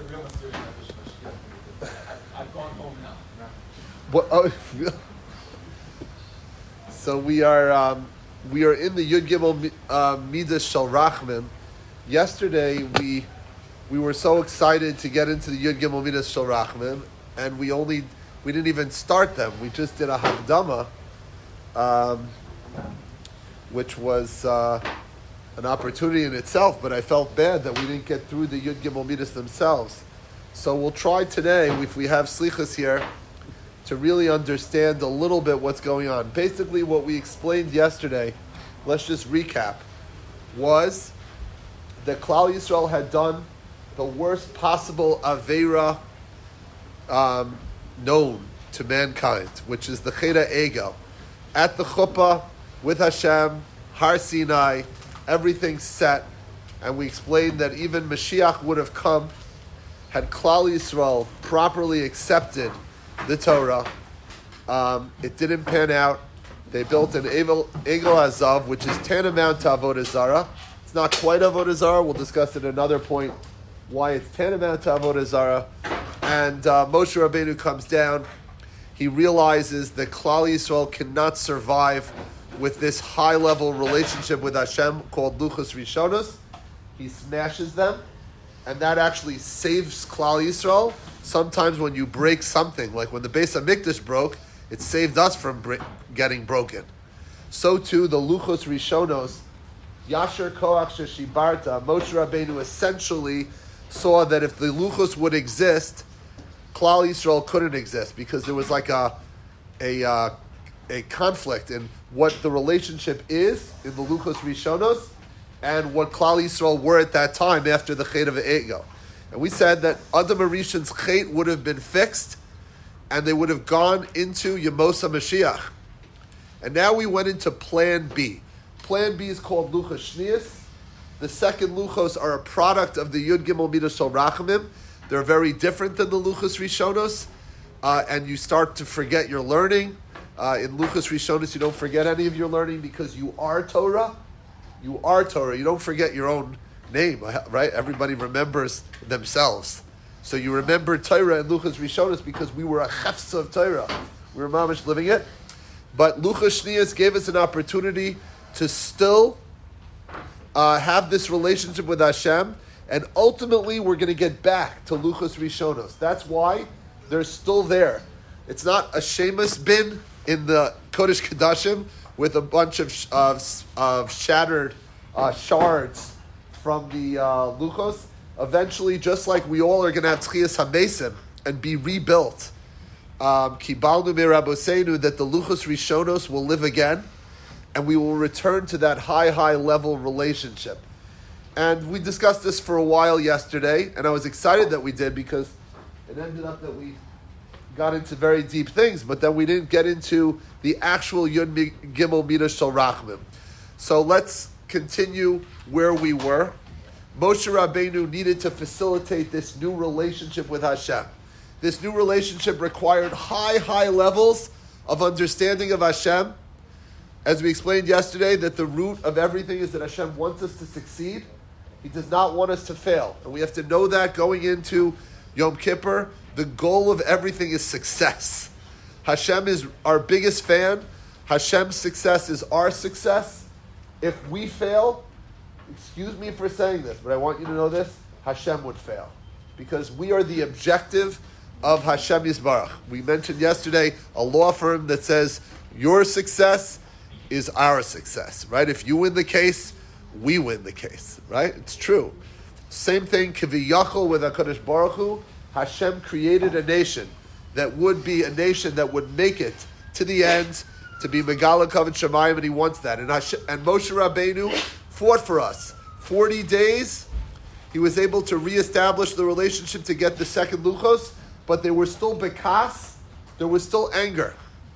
real mysterious definition of Shkia. I've gone home now. What? Oh, so we are in the Yud Gimel Midas Shel Rachmim. Yesterday we were so excited to get into the Yud Gimel Midas Shel Rachmim, and we didn't even start them. We just did a Hakdama, which was an opportunity in itself, but I felt bad that we didn't get through the Yud Gimel Midas themselves. So we'll try today, if we have Slichas here, to really understand a little bit what's going on. Basically, what we explained yesterday, let's just recap, was that Klal Yisrael had done the worst possible Aveira known to mankind, which is the Cheda Egel. At the Chuppah, with Hashem, Har Sinai, everything's set, and we explained that even Mashiach would have come had Klal Yisrael properly accepted the Torah. It didn't pan out. They built an Egel Hazav, which is tantamount to Avodah Zarah. It's not quite Avodah Zarah. We'll discuss at another point why it's tantamount to Avodah Zarah. And Moshe Rabbeinu comes down. He realizes that Klal Yisrael cannot survive with this high-level relationship with Hashem called Luchos Rishonos. He smashes them, and that actually saves Klal Yisrael. Sometimes when you break something, like when the Beis HaMikdash broke, it saved us from getting broken. So too, the Luchos Rishonos, Yasher Koach Sheshibarta, Moshe Rabbeinu essentially saw that if the Luchos would exist, Klal Yisrael couldn't exist, because there was like a conflict in what the relationship is in the Luchos Rishonos and what Klal Yisrael were at that time after the Chet of Egel. And we said that Adam Arishan's Chet would have been fixed and they would have gone into Yemosa Mashiach. And now we went into Plan B. Plan B is called Luchos Shnius. The second Luchos are a product of the Yud Gimel Midas Shel Rachamim. They're very different than the Luchos Rishonos, and you start to forget your learning. In Luchos Rishonos, you don't forget any of your learning because you are Torah. You are Torah. You don't forget your own name, right? Everybody remembers themselves. So you remember Torah and Luchos Rishonos because we were a chefza of Torah. We were mamish living it. But Luchos Shnius gave us an opportunity to still have this relationship with Hashem, and ultimately we're going to get back to Luchos Rishonos. That's why they're still there. It's not a Shemus bin in the Kodesh Kodashim with a bunch of shattered shards from the Luchos. Eventually, just like we all are going to have Tchias HaMesim and be rebuilt, Kibalnu Me'Rabosenu, that the Luchos Rishonos will live again, and we will return to that high level relationship. And we discussed this for a while yesterday, and I was excited that we did because it ended up that we got into very deep things, but then we didn't get into the actual Yud Gimel Midas Shel Rachmim. So let's continue where we were. Moshe Rabbeinu needed to facilitate this new relationship with Hashem. This new relationship required high levels of understanding of Hashem. As we explained yesterday, that the root of everything is that Hashem wants us to succeed. He does not want us to fail. And we have to know that going into Yom Kippur. The goal of everything is success. Hashem is our biggest fan. Hashem's success is our success. If we fail, excuse me for saying this, but I want you to know this, Hashem would fail. Because we are the objective of Hashem Yisbarach. We mentioned yesterday a law firm that says your success is our success, right? If you win the case, we win the case, right? It's true. Same thing, Kiviyachol with HaKadosh Baruch Hu. Hashem created a nation that would be a nation that would make it to the end, to be Megala Kavod Shamayim, and He wants that. And Moshe Rabbeinu fought for us. 40 days, he was able to reestablish the relationship to get the second Luchos, but there were still bekas, there was still anger.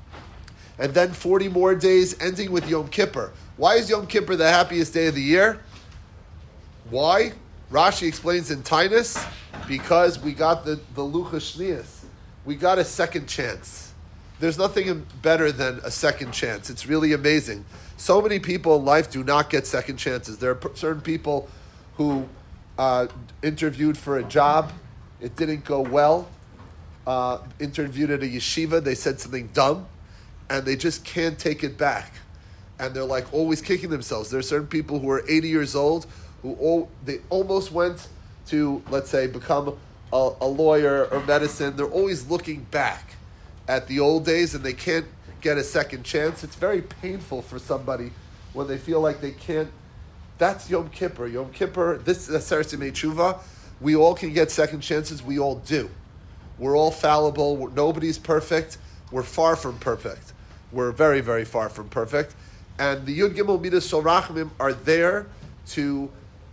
And then 40 more days, ending with Yom Kippur. Why is Yom Kippur the happiest day of the year? Why? Rashi explains in Tainus, because we got the Luchos Shnius. We got a second chance. There's nothing better than a second chance. It's really amazing. So many people in life do not get second chances. There are certain people who interviewed for a job it didn't go well. Interviewed at a yeshiva, they said something dumb, and they just can't take it back. And they're like always kicking themselves. There are certain people who are 80 years old they almost went to, let's say, become a lawyer or medicine. They're always looking back at the old days, and they can't get a second chance. It's very painful for somebody when they feel like they can't. That's Yom Kippur. Yom Kippur, this is Aseret Yemei Tshuva. We all can get second chances. We all do. We're all fallible. Nobody's perfect. We're far from perfect. We're very, very far from perfect. And the Yud Gimel Midas Shel Rachamim are there to,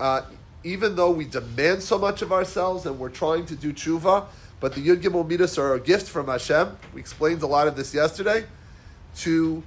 even though we demand so much of ourselves and we're trying to do tshuva, but the Yud Gimel Midas are a gift from Hashem. We explained a lot of this yesterday, to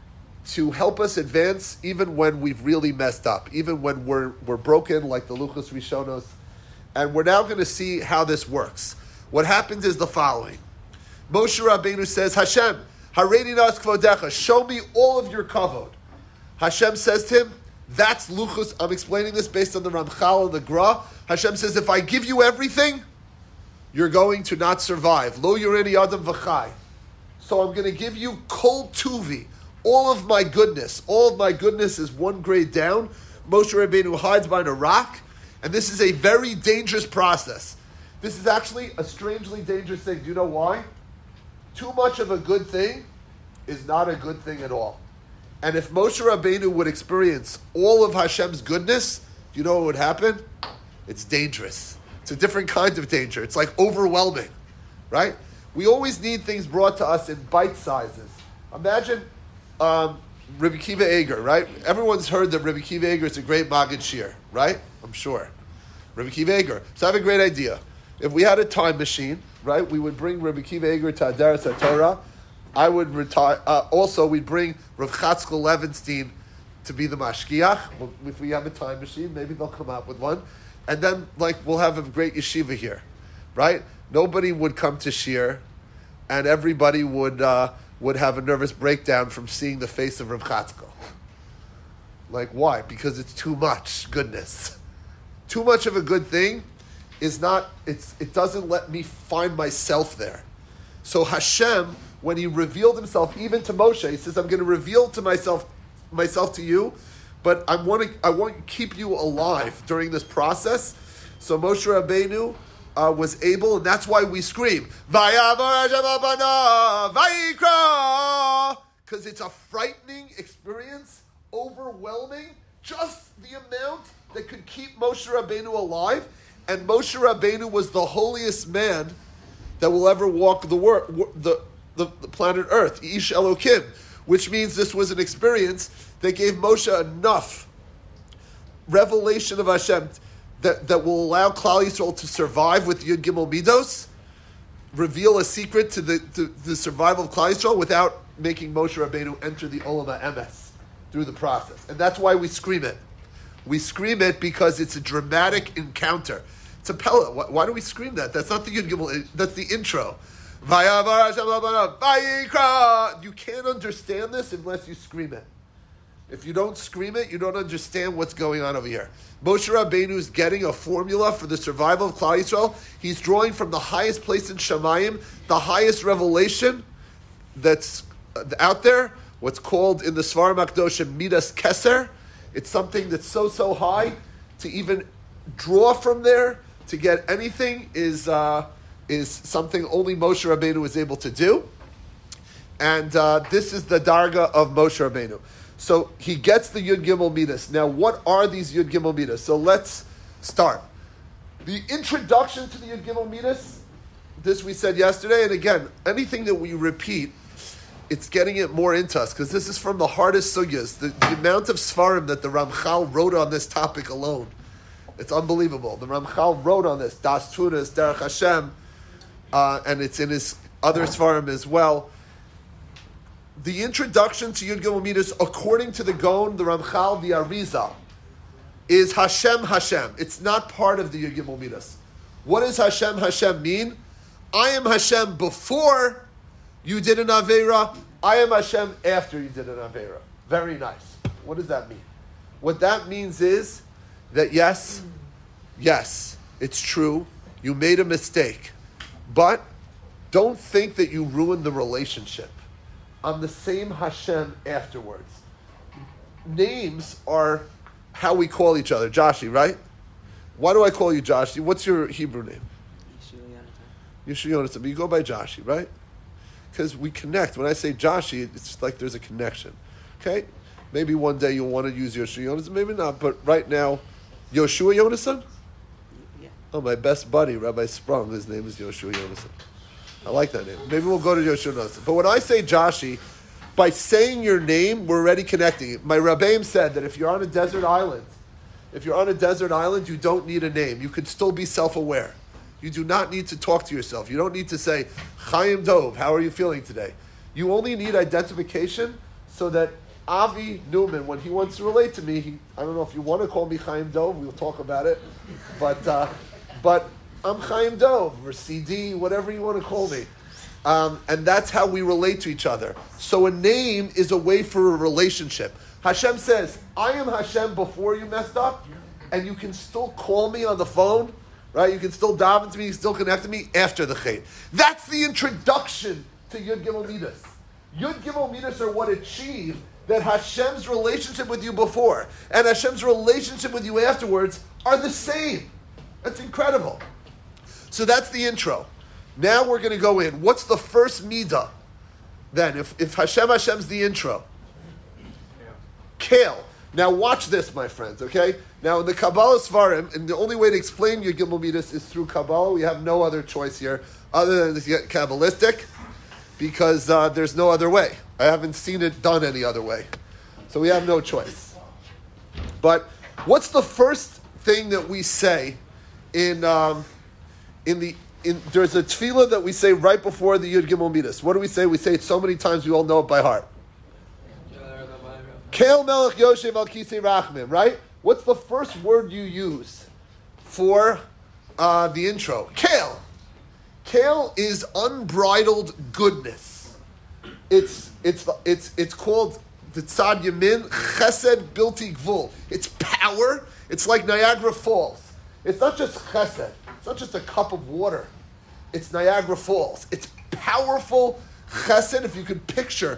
help us advance even when we've really messed up, even when we're broken like the Luchos Rishonos. And we're now going to see how this works. What happens is the following. Moshe Rabbeinu says, Hashem, Hareini nas kvodecha, show me all of your kavod. Hashem says to him, that's Luchos. I'm explaining this based on the Ramchal and the Gra. Hashem says, if I give you everything, you're going to not survive. Lo yoreni adam v'chai. So I'm going to give you kol tuvi, all of my goodness. All of my goodness is one grade down. Moshe Rabbeinu hides behind a rock, and this is a very dangerous process. This is actually a strangely dangerous thing. Do you know why? Too much of a good thing is not a good thing at all. And if Moshe Rabbeinu would experience all of Hashem's goodness, do you know what would happen? It's dangerous. It's a different kind of danger. It's like overwhelming, right? We always need things brought to us in bite sizes. Imagine Rabbi Akiva Eiger, right? Everyone's heard that Rabbi Akiva Eiger is a great Maggid Shir, right? I'm sure. Rabbi Akiva Eiger. So I have a great idea. If we had a time machine, right, we would bring Rabbi Akiva Eiger to Adaras HaTorah. I would retire. Also, we'd bring Rav Chatzkel Levenstein to be the mashkiach. Well, if we have a time machine, maybe they'll come out with one. And then, we'll have a great yeshiva here, right? Nobody would come to shir, and everybody would have a nervous breakdown from seeing the face of Rav Chatzkel. Why? Because it's too much goodness. Too much of a good thing is not. It doesn't let me find myself there. So Hashem, when He revealed Himself even to Moshe, He says, "I'm going to reveal to myself to you, but I want to keep you alive during this process." So Moshe Rabbeinu was able, and that's why we scream, because it's a frightening experience, overwhelming, just the amount that could keep Moshe Rabbeinu alive. And Moshe Rabbeinu was the holiest man that will ever walk the planet Earth, Ish Elokim, which means this was an experience that gave Moshe enough revelation of Hashem that will allow Klal Yisrael to survive with Yud Gimel Midos, reveal a secret to the survival of Klal Yisrael without making Moshe Rabbeinu enter the Olam HaEmes through the process. And that's why we scream it. We scream it because it's a dramatic encounter. It's a Pella. Why do we scream that? That's not the Yud Gimel, that's the intro. You can't understand this unless you scream it. If you don't scream it, you don't understand what's going on over here. Moshe Rabbeinu is getting a formula for the survival of Klal Yisrael. He's drawing from the highest place in Shamayim, the highest revelation that's out there, what's called in the Svarim HaKadoshim Midas Keser. It's something that's so high to even draw from there to get anything is something only Moshe Rabbeinu is able to do. And this is the darga of Moshe Rabbeinu. So he gets the Yud Gimel Midas. Now, what are these Yud Gimel Midas? So let's start. The introduction to the Yud Gimel Midas, this we said yesterday, and again, anything that we repeat, it's getting it more into us, because this is from the hardest sugyas. The amount of svarim that the Ramchal wrote on this topic alone, it's unbelievable. The Ramchal wrote on this, Das Tunas, Derech Hashem, and it's in his other svarim as well. The introduction to Yud Gimel Midas, according to the Gaon, the Ramchal, the Arizal, is Hashem Hashem. It's not part of the Yud Gimel Midas. What does Hashem Hashem mean? I am Hashem before you did an Aveira. I am Hashem after you did an Aveira. Very nice. What does that mean? What that means is that yes, it's true. You made a mistake. But don't think that you ruined the relationship. I'm the same Hashem afterwards. Names are how we call each other. Joshi, right? Why do I call you Joshi? What's your Hebrew name? Yeshua Yonatan. But you go by Joshi, right? Because we connect. When I say Joshi, it's like there's a connection. Okay? Maybe one day you'll want to use Yoshua Yonasan, maybe not. But right now, Yoshua Yonasan? Yeah. Oh, my best buddy, Rabbi Sprung, his name is Yoshua Yonasan. I like that name. Maybe we'll go to Yoshua Yonasan. But when I say Joshi, by saying your name, we're already connecting. My Rabbeim said that if you're on a desert island, you don't need a name. You can still be self-aware. You do not need to talk to yourself. You don't need to say, Chaim Dov, how are you feeling today? You only need identification so that Avi Newman, when he wants to relate to me, I don't know if you want to call me Chaim Dov, we'll talk about it, but I'm Chaim Dov, or CD, whatever you want to call me. And that's how we relate to each other. So a name is a way for a relationship. Hashem says, I am Hashem before you messed up, and you can still call me on the phone, right? You can still daven to me, you can still connect to me after the Chet. That's the introduction to Yud Gimel Midas. Yud Gimel Midas are what achieve that Hashem's relationship with you before and Hashem's relationship with you afterwards are the same. That's incredible. So that's the intro. Now we're going to go in. What's the first midah? Then, if Hashem's the intro. Kale. Now watch this, my friends, okay? Now in the Kabbalah Svarim, and the only way to explain your Gimel Midas is through Kabbalah. We have no other choice here other than to get Kabbalistic, because there's no other way. I haven't seen it done any other way. So we have no choice. But what's the first thing that we say in there's a tefillah that we say right before the Yud Gimel Midas. What do we say? We say it so many times we all know it by heart. Kel Melech Yoshev Al Kisei Rachmim, right? What's the first word you use for the intro? Kale. Kale is unbridled goodness. It's called the Tzad Yamin Chesed Bilti Gvul. It's power. It's like Niagara Falls. It's not just Chesed. It's not just a cup of water. It's Niagara Falls. It's powerful Chesed. If you could picture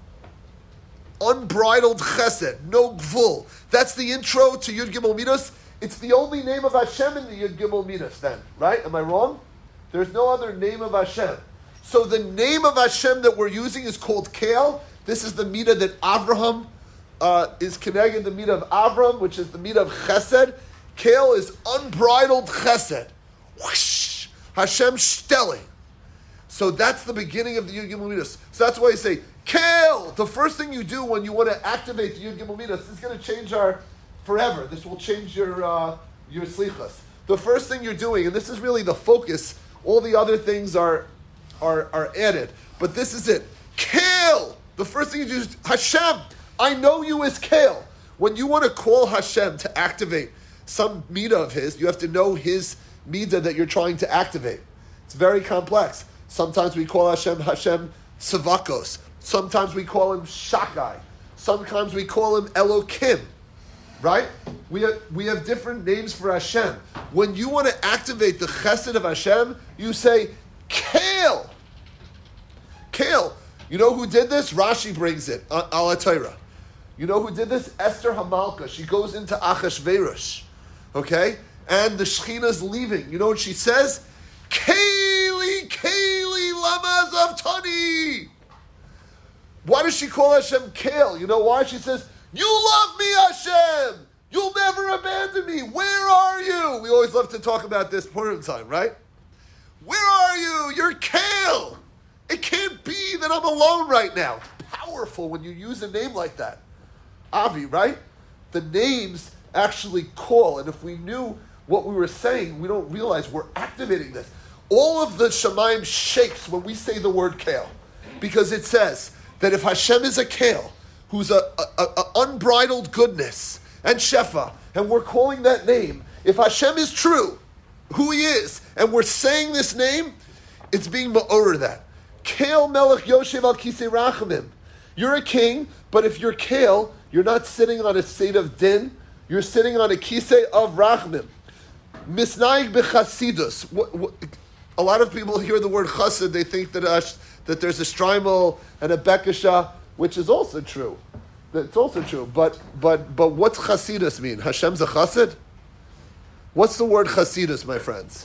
unbridled Chesed, no Gvul. That's the intro to Yud Gimel Midas. It's the only name of Hashem in the Yud Gimel Midas. Then, right? Am I wrong? There's no other name of Hashem. So the name of Hashem that we're using is called Kale. This is the midah that Avraham is connected, the midah of Avram, which is the midah of Chesed. Kale is unbridled Chesed. Whoosh! Hashem shtelling. So that's the beginning of the Yud Gimel Midas. So that's why you say, Kale! The first thing you do when you want to activate the Yud Gimel Midas, this is going to change our forever. This will change your slichas. The first thing you're doing, and this is really the focus, all the other things are added. But this is it. Kale! The first thing you do is, Hashem, I know you as Kale. When you want to call Hashem to activate some midah of his, you have to know his midah that you're trying to activate. It's very complex. Sometimes we call Hashem Tzavakos. Sometimes we call him Shakai. Sometimes we call him Elokim. Right? We have different names for Hashem. When you want to activate the chesed of Hashem, you say, Kale. Kale. You know who did this? Rashi brings it, Al HaTorah. You know who did this? Esther Hamalka. She goes into Achashverosh. Okay? And the Shekhinah's leaving. You know what she says? Kayli, Kayli, lama zavtani. Why does she call Hashem Kale? You know why? She says, you love me, Hashem. You'll never abandon me. Where are you? We always love to talk about this Purim time, right? Where are you? You're Kale. It can't be that I'm alone right now. It's powerful when you use a name like that. Avi, right? The names actually call. And if we knew what we were saying, we don't realize we're activating this. All of the Shemaim shakes when we say the word Kale. Because it says that if Hashem is a Kale, who's a unbridled goodness and Shefa, and we're calling that name, if Hashem is true, who he is, and we're saying this name, it's being ma'orah that. Kale Melech Yoshev Al Kisei Rachamim. You're a king, but if you're Kale, you're not sitting on a seat of din, you're sitting on a Kisei of Rachamim. Misnaig b'chasidus. A lot of people hear the word chassid, they think that there's a shtreimel and a bekasha, which is also true. It's also true. But what's chasidus mean? Hashem's a chassid? What's the word chasidus, my friends?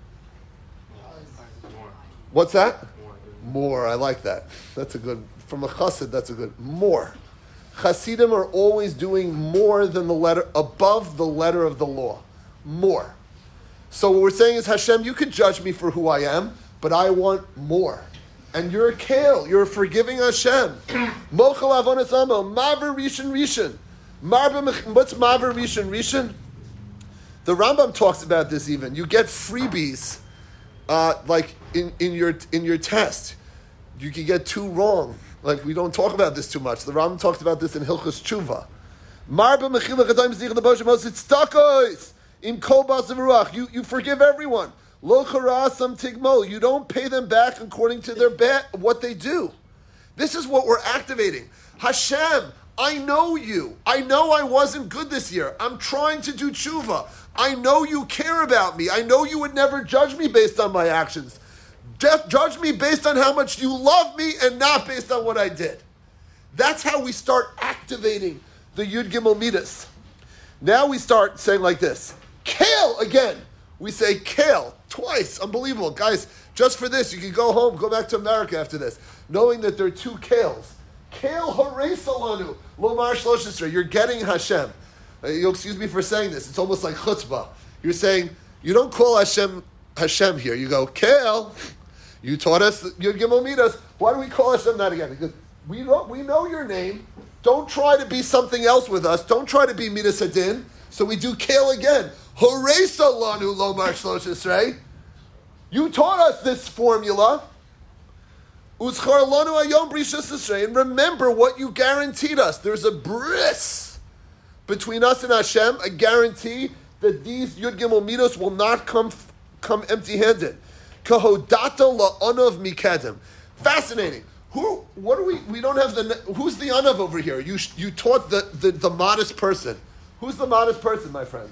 What's that? More. I like that. That's a good, from a chassid, that's a good, more. Chasidim are always doing more than the letter, above the letter of the law. More. So what we're saying is, Hashem, you could judge me for who I am, but I want more. And you're a kale. You're a forgiving Hashem. Mochel avonas amo. Maver rishon rishon. What's maver rishon rishon? The Rambam talks about this even. You get freebies, like in your test. You can get 2 wrong. Like, we don't talk about this too much. The Rambam talks about this in Hilchos Tshuva. Marba mechilach adayim zich leboshem osit stakos im kol basav ruach. You forgive everyone. Lo charasam tigmol. You don't pay them back according to their what they do. This is what we're activating. Hashem, I know you. I know I wasn't good this year. I'm trying to do tshuva. I know you care about me. I know you would never judge me based on my actions. Judge me based on how much you love me and not based on what I did. That's how we start activating the Yud Gimel Midas. Now we start saying like this. Kale again. We say kale twice. Unbelievable. Guys, just for this, you can go home, go back to America after this, knowing that there are 2 kales. Kale harei salanu. Lomar shlosh. You're getting Hashem. You'll excuse me for saying this. It's almost like chutzpah. You're saying, you don't call Hashem here. You go, kale. You taught us Yud Gimel Midas. Why do we call Hashem that again? Because we know your name. Don't try to be something else with us. Don't try to be Midas Hadin. So we do kale again. Horesa lanu lomar shlosh esrei. You taught us this formula. Uschar lanu ayom brishas esrei. And remember what you guaranteed us. There's a bris between us and Hashem, a guarantee that these Yud Gimel Midos will not come empty-handed. Kahodata la'anav mikedem. Fascinating. We don't have who's the anav over here? You taught the modest person. Who's the modest person, my friends?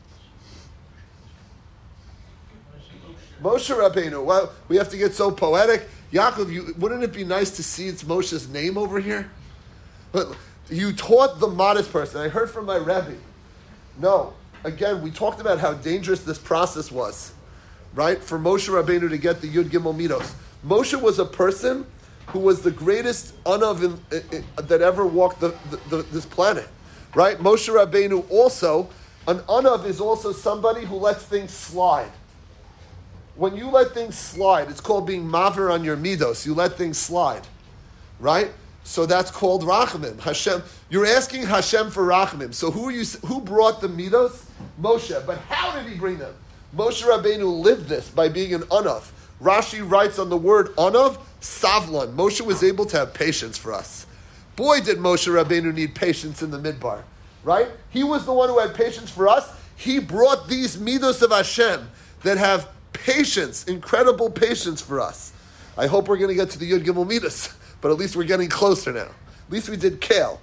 Moshe Rabbeinu. Well, we have to get so poetic. Yaakov, wouldn't it be nice to see it's Moshe's name over here? But you taught the modest person. I heard from my Rebbe. No. Again, we talked about how dangerous this process was. Right? For Moshe Rabbeinu to get the Yud Gimel Midos. Moshe was a person who was the greatest anav that ever walked this planet. Right? Moshe Rabbeinu also, an anav is also somebody who lets things slide. When you let things slide, it's called being maver on your midos. You let things slide. Right? So that's called rachamim. Hashem, you're asking Hashem for rachamim. So who brought the midos? Moshe. But how did he bring them? Moshe Rabbeinu lived this by being an anav. Rashi writes on the word anav, savlan. Moshe was able to have patience for us. Boy, did Moshe Rabbeinu need patience in the midbar. Right? He was the one who had patience for us. He brought these midos of Hashem that have patience, incredible patience for us. I hope we're going to get to the Yud Gimel Midas, but at least we're getting closer now. At least we did kale.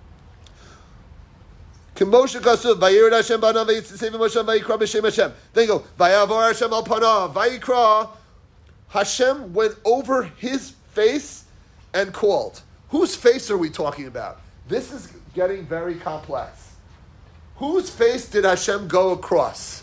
Then go, Vayavor Hashem al panav, Vayikra. Hashem went over his face and called. Whose face are we talking about? This is getting very complex. Whose face did Hashem go across?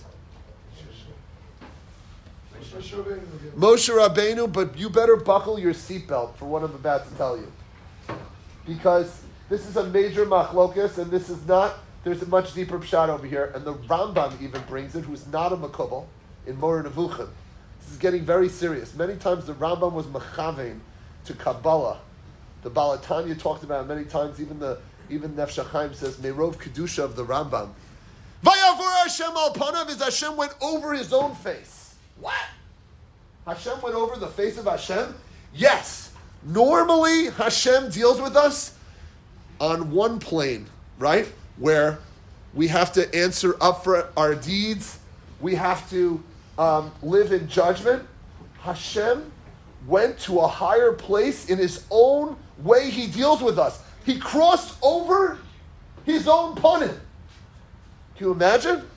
Moshe Rabbeinu, but you better buckle your seatbelt for what I'm about to tell you. Because this is a major machlokas, and this is not, there's a much deeper pshat over here, and the Rambam even brings it, who's not a makubal, in Moreh Nevuchim. This is getting very serious. Many times the Rambam was mechavein to Kabbalah. The Balatanya talked about it many times, even Nefesh HaChaim says, Merov Kedusha of the Rambam. Vayavor Hashem al panav is Hashem went over his own face. What? Hashem went over the face of Hashem? Yes. Normally, Hashem deals with us on one plane, right? Where we have to answer up for our deeds. We have to live in judgment. Hashem went to a higher place in his own way he deals with us. He crossed over his own punit. Can you imagine?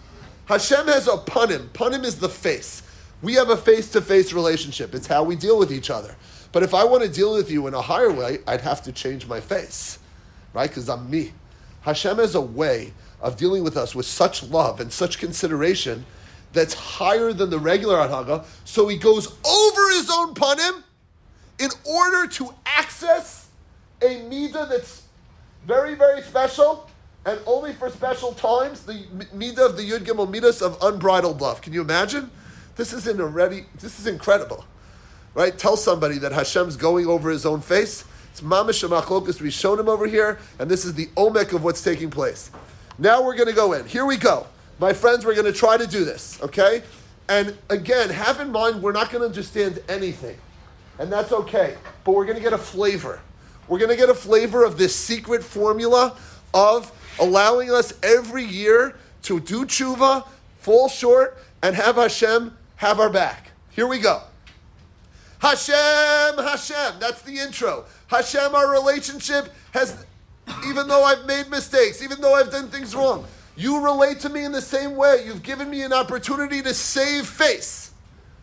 Hashem has a panim. Panim is the face. We have a face-to-face relationship. It's how we deal with each other. But if I want to deal with you in a higher way, I'd have to change my face, right? Because I'm me. Hashem has a way of dealing with us with such love and such consideration that's higher than the regular anhaga. So he goes over his own panim in order to access a midah that's very, very special and only for special times, the midah of the Yud Gimel midas of unbridled love. Can you imagine? This is incredible. Right? Tell somebody that Hashem's going over his own face. It's mamash machlokas rishonim over here, and this is the omek of what's taking place. Now we're going to go in. Here we go. My friends, we're going to try to do this, okay? And again, have in mind, we're not going to understand anything. And that's okay. But we're going to get a flavor. We're going to get a flavor of this secret formula of allowing us every year to do tshuva, fall short, and have Hashem have our back. Here we go. Hashem, Hashem. That's the intro. Hashem, our relationship has, even though I've made mistakes, even though I've done things wrong, you relate to me in the same way. You've given me an opportunity to save face.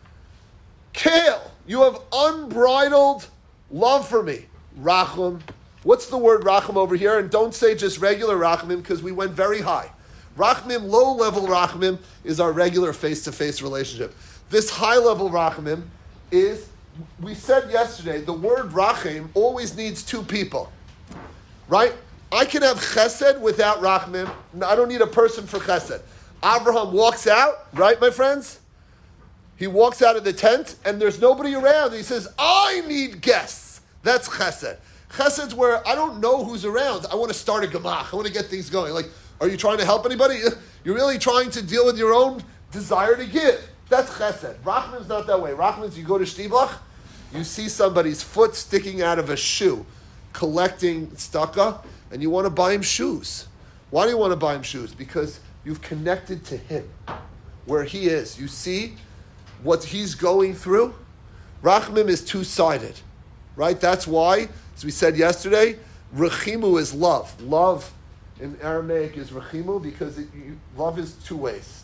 Kale, you have unbridled love for me. Rachum. What's the word rachum over here? And don't say just regular rachumim because we went very high. Rachmim, low-level rachmim, is our regular face-to-face relationship. This high-level rachmim is, we said yesterday, the word rachim always needs two people, right? I can have chesed without rachmim. I don't need a person for chesed. Abraham walks out, right, my friends? He walks out of the tent, and there's nobody around. He says, I need guests. That's chesed. Chesed's where I don't know who's around. I want to start a gemach. I want to get things going. Like, are you trying to help anybody? You're really trying to deal with your own desire to give. That's chesed. Rachman's not that way. Rachman's, you go to Shtibach, you see somebody's foot sticking out of a shoe, collecting tzedakah, and you want to buy him shoes. Why do you want to buy him shoes? Because you've connected to him, where he is. You see what he's going through. Rachmim is two-sided, right? That's why, as we said yesterday, rechimu is love. Love in Aramaic is rechimu because love is two ways.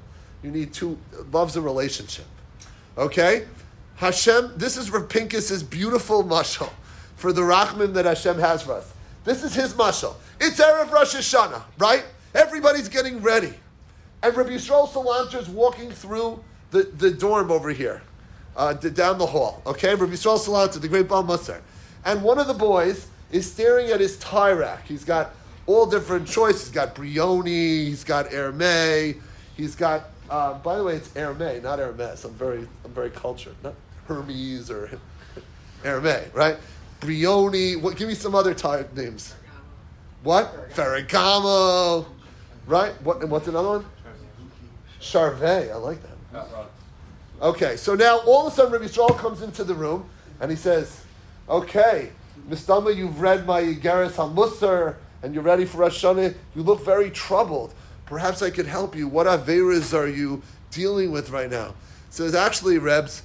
Love's a relationship. Okay? Hashem, this is Rav Pincus's beautiful mashal for the rachmim that Hashem has for us. This is his mashal. It's Erev Rosh Hashanah, right? Everybody's getting ready. And Rabbi Yisrael Salanter's walking through the dorm over here, down the hall. Okay? Rabbi Yisrael Salanter, the great Baal Musar. And one of the boys is staring at his tie rack. He's got all different choices. He's got Brioni, he's got Hermé, he's got, by the way, it's Hermé, not Hermes. I'm very cultured. Not Hermes or Hermé, right? Brioni, give me some other tie names. What? Ferragamo, right? What's another one? Charvet, I like that. Okay, so now all of a sudden Rabbi Yisrael comes into the room and he says, okay, Mistama, you've read my Yigeres HaMusar, and you're ready for Rosh Hashanah. You look very troubled. Perhaps I could help you. What Averas are you dealing with right now? Says, actually, Rebs,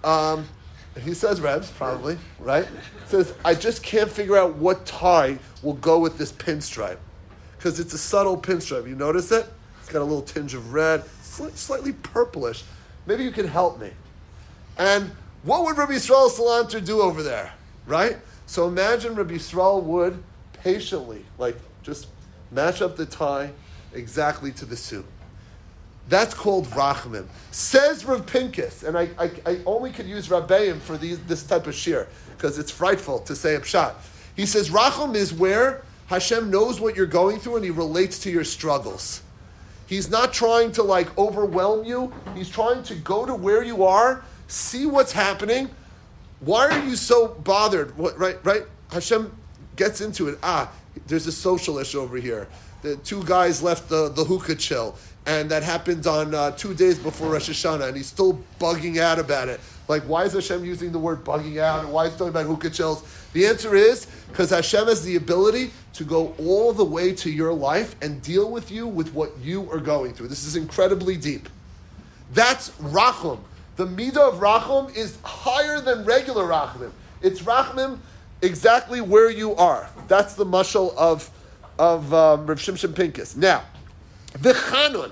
he says Rebs, probably, right? Says, I just can't figure out what tie will go with this pinstripe. Because it's a subtle pinstripe. You notice it? It's got a little tinge of red, slightly purplish. Maybe you can help me. And what would Rabbi Yisrael Salanter do over there, right? So imagine Rabbi Yisrael would patiently, just match up the tie exactly to the suit. That's called rachmim. Says Rav Pincus, and I only could use Rabbeim for this type of shir, because it's frightful to say a pshat. He says rachum is where Hashem knows what you're going through and he relates to your struggles. He's not trying to overwhelm you. He's trying to go to where you are, see what's happening. Why are you so bothered? Right? Hashem gets into it. There's a social issue over here. The two guys left the hookah chill, and that happened on 2 days before Rosh Hashanah, and he's still bugging out about it. Why is Hashem using the word bugging out, and why is he talking about hookah chills? The answer is because Hashem has the ability to go all the way to your life and deal with you with what you are going through. This is incredibly deep. That's rachum. The midah of rachum is higher than regular rachmim. It's rachmim exactly where you are. That's the mashal of Rav Shimshon Pincus. Now, v'chanun.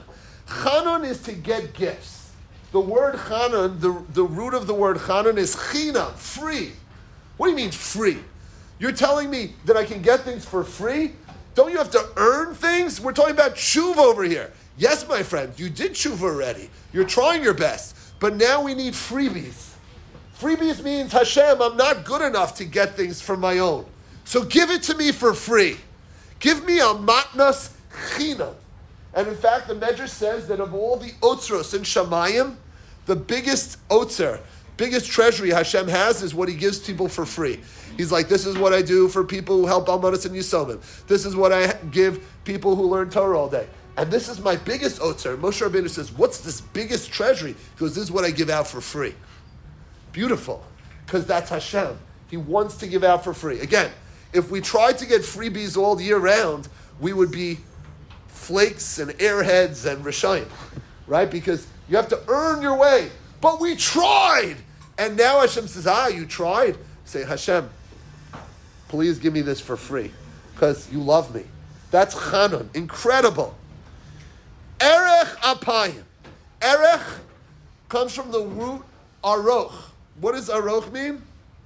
Chanun is to get gifts. The word chanun, the root of the word chanun is china, free. What do you mean free? You're telling me that I can get things for free? Don't you have to earn things? We're talking about tshuva over here. Yes, my friend, you did tshuva already. You're trying your best. But now we need freebies. Freebies means, Hashem, I'm not good enough to get things from my own. So give it to me for free. Give me a matnas chinam. And in fact, the Medrash says that of all the otzros in Shamayim, the biggest otzer, biggest treasury Hashem has is what he gives people for free. He's like, this is what I do for people who help Almanas and Yisomim. This is what I give people who learn Torah all day. And this is my biggest otzer. Moshe Rabbeinu says, what's this biggest treasury? He goes, this is what I give out for free. Beautiful. Because that's Hashem. He wants to give out for free. Again, if we tried to get freebies all year round, we would be flakes and airheads and rishayim, right? Because you have to earn your way. But we tried! And now Hashem says, you tried? Say, Hashem, please give me this for free. Because you love me. That's Chanun. Incredible. Erech apayim. Erech comes from the root aroch. What does aroch mean?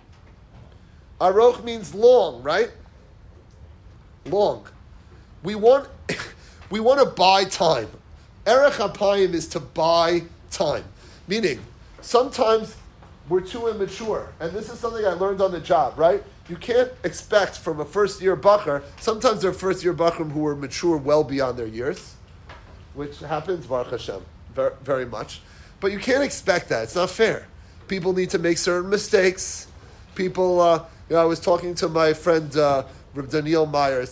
Aroch means long, right? Long. We want to buy time. Erech apayim is to buy time. Meaning, sometimes we're too immature. And this is something I learned on the job, right? You can't expect from a first-year bacher, sometimes they're first-year bachrim who are mature well beyond their years, which happens, Baruch Hashem, very, very much. But you can't expect that. It's not fair. People need to make certain mistakes. People, I was talking to my friend Reb Daniel Meyer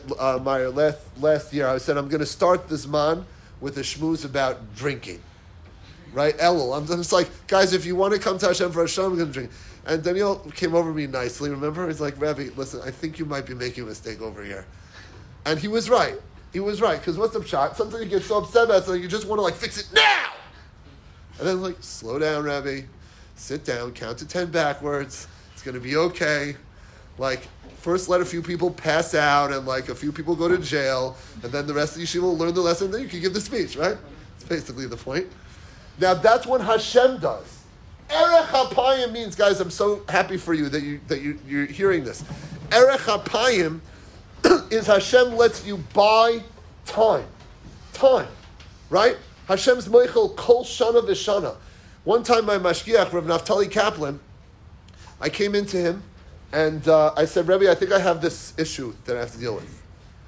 last year. I said, I'm going to start this man with a shmooze about drinking. Right? Elul. I'm just like, guys, if you want to come to Hashem for Hashem, I'm going to drink. And Daniel came over to me nicely, remember? He's like, Rabbi, listen, I think you might be making a mistake over here. And he was right. He was right, because what's the shot? Sometimes you get so upset about something, you just want to fix it now! And then slow down, Rabbi. Sit down, count to 10 backwards. It's going to be okay. First let a few people pass out, and a few people go to jail, and then the rest of the yeshiva will learn the lesson, then you can give the speech, right? That's basically the point. Now, that's what Hashem does. Erech HaPayim means, guys, I'm so happy for you that you're hearing this. Erech HaPayim is Hashem lets you buy time. Time, right? Hashem's Meichel Kol Shana V'Shana. One time my Mashgiach, Rav Naftali Kaplan, I came into him and I said, Rebbe, I think I have this issue that I have to deal with.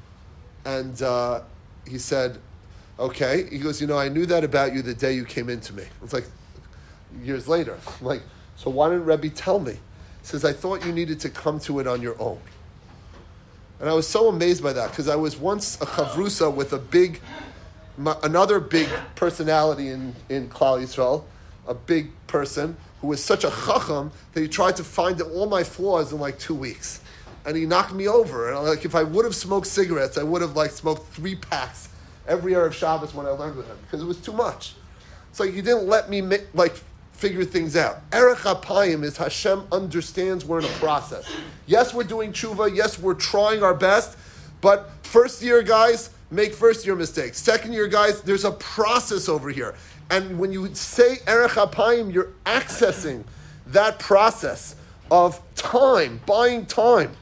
And he said, okay. He goes, I knew that about you the day you came into me. It's years later. I'm so why didn't Rebbe tell me? He says, I thought you needed to come to it on your own. And I was so amazed by that, because I was once a chavrusa with another big personality in Klal Yisrael, a big person who was such a chacham that he tried to find all my flaws in 2 weeks. And he knocked me over. And if I would have smoked cigarettes, I would have smoked 3 packs every Erev Shabbos when I learned with him, because it was too much. It's he didn't let me figure things out. Erech HaPayim is Hashem understands we're in a process. Yes, we're doing tshuva. Yes, we're trying our best. But first year guys make first year mistakes. Second year guys, there's a process over here. And when you say Erech HaPayim, you're accessing that process of time, buying time.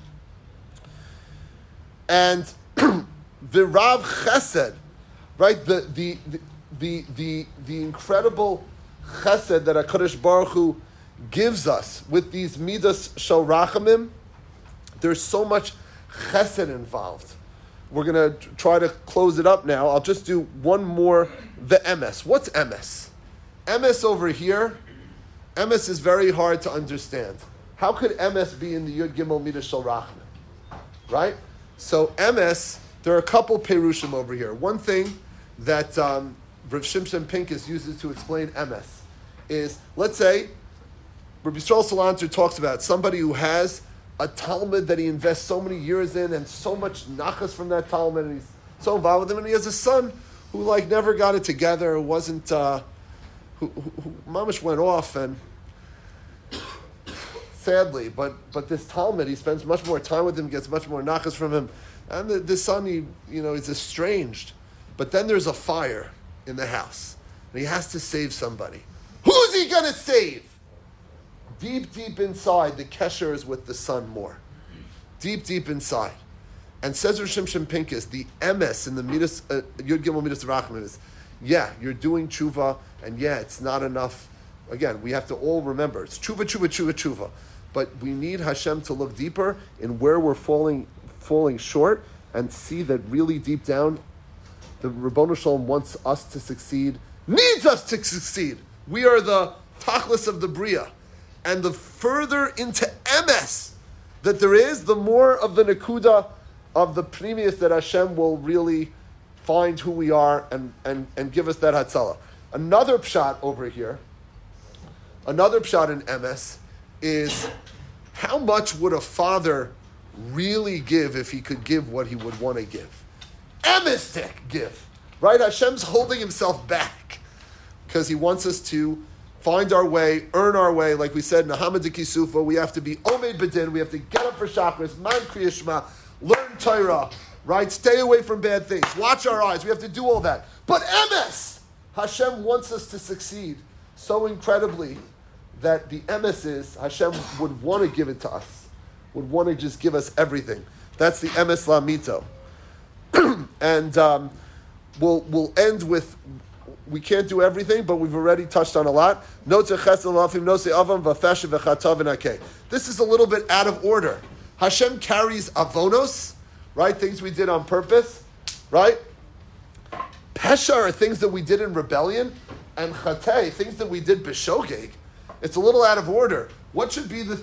And the Rav Chesed, right? The incredible chesed that HaKadosh Baruch Hu gives us with these midas shel rachamim, there's so much chesed involved. We're going to try to close it up now. I'll just do one more, the emes. What's emes? Emes over here, emes is very hard to understand. How could emes be in the Yud Gimel midas shel rachamim? Right? So emes, there are a couple perushim over here. One thing that Rav Shimshon Pincus uses to explain emes is, let's say, Rabbi Yisrael Salanter talks about somebody who has a Talmud that he invests so many years in and so much nachas from that Talmud, and he's so involved with him, and he has a son who never got it together, wasn't, who mamish went off, and sadly, but this Talmud, he spends much more time with him, gets much more nachas from him, and the son, he's estranged. But then there's a fire. in the house, and he has to save somebody. Who's he going to save? Deep, deep inside, the kesher is with the son more. Deep, deep inside. And says Rosh Shimshon Pincus, the emes in the Midas, Yud Gimel Midas Rachman is, yeah, you're doing tshuva, and yeah, it's not enough. Again, we have to all remember, it's tshuva, tshuva, tshuva, tshuva. But we need Hashem to look deeper in where we're falling short and see that really deep down, the Ribbono Shalom wants us to succeed, needs us to succeed. We are the tachlis of the Bria. And the further into emes that there is, the more of the nekuda of the previous that Hashem will really find who we are and give us that hatzalah. Another pshat over here, another pshat in emes is how much would a father really give if he could give what he would want to give? Emestic give, right? Hashem's holding himself back because he wants us to find our way, earn our way. Like we said, Nahama de Kisufa, we have to be Omed Bedin, we have to get up for Shachris, Man Kriyashma, learn Torah, right? Stay away from bad things, watch our eyes, we have to do all that. But emes, Hashem wants us to succeed so incredibly that the emes is, Hashem would want to give it to us, would want to just give us everything. That's the emes lamito. And we'll end with, we can't do everything, but we've already touched on a lot. This is a little bit out of order. Hashem carries avonos, right? Things we did on purpose, right? Pesha are things that we did in rebellion, and chatei, things that we did b'shogeg. It's a little out of order. What should be the,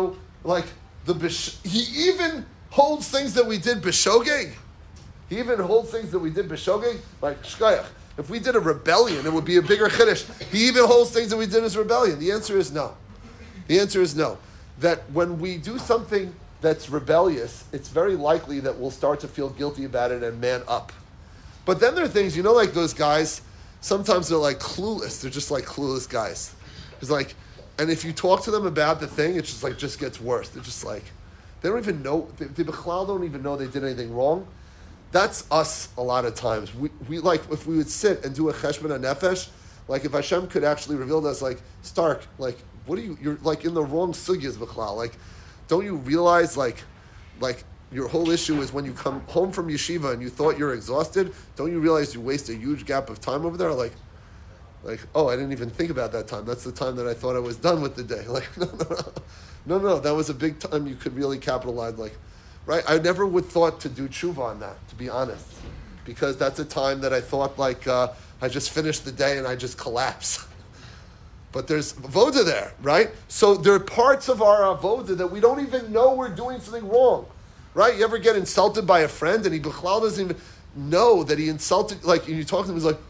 he even holds things that we did b'shogeg. He even holds things that we did b'shogeg, like shkayach. If we did a rebellion, it would be a bigger chiddush. He even holds things that we did as rebellion. The answer is no. The answer is no. That when we do something that's rebellious, it's very likely that we'll start to feel guilty about it and man up. But then there are things, like those guys, sometimes they're like clueless. They're just like clueless guys. It's like, and if you talk to them about the thing, it just gets worse. They're just like, they don't even know, they don't even know they did anything wrong. That's us a lot of times. We like, if we would sit and do a cheshbon nefesh, like if Hashem could actually reveal to us, like, Stark, like, you're like in the wrong sugyas b'chlal. Like, don't you realize, like your whole issue is when you come home from yeshiva and you thought you're exhausted, don't you realize you waste a huge gap of time over there? Like, oh, I didn't even think about that time. That's the time that I thought I was done with the day. Like, no, that was a big time you could really capitalize, like, right? I never would thought to do tshuva on that, to be honest, because that's a time that I thought like I just finished the day and I just collapse. But there's avoda there, right? So there are parts of our avoda that we don't even know we're doing something wrong, right? You ever get insulted by a friend and he b'chlal doesn't even know that he insulted, like, and you talk to him, he's like,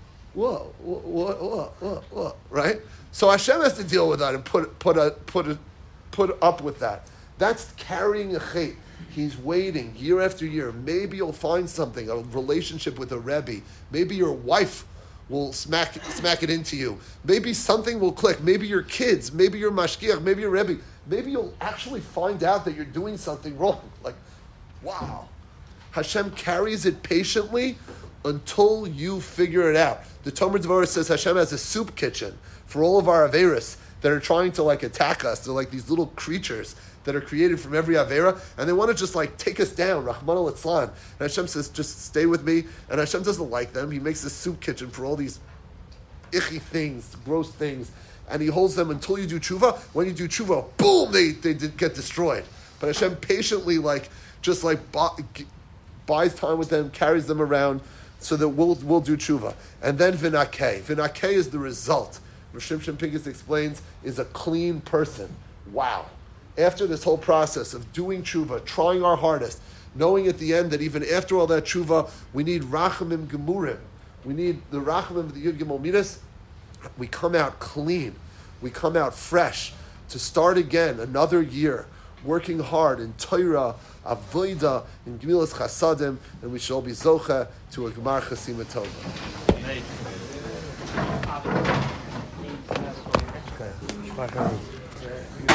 what, right? So Hashem has to deal with that and put up with that. That's carrying a chait. He's waiting year after year. Maybe you'll find something, a relationship with a Rebbe. Maybe your wife will smack it into you. Maybe something will click. Maybe your kids, maybe your mashgiach, maybe your Rebbe. Maybe you'll actually find out that you're doing something wrong. Like, wow. Hashem carries it patiently until you figure it out. The Tomer Devorah says Hashem has a soup kitchen for all of our Averis that are trying to like attack us. They're like these little creatures that are created from every Avera, and they want to just like take us down, Rahman al-Itzlan. And Hashem says, just stay with me. And Hashem doesn't like them. He makes this soup kitchen for all these icky things, gross things, and he holds them until you do tshuva. When you do tshuva, boom, they get destroyed. But Hashem patiently buys time with them, carries them around, so that we'll do tshuva. And then vinakeh. Vinakeh is the result. Rosh Shimshon Pincus explains, is a clean person. Wow. After this whole process of doing tshuva, trying our hardest, knowing at the end that even after all that tshuva, we need rachamim gemurim. We need the rachamim of the Yud Gimel Midas. We come out clean. We come out fresh to start again another year, working hard in Torah, Avodah, in Gemilas Chasadim, and we shall be zocha to a Gemar Chasima Tova.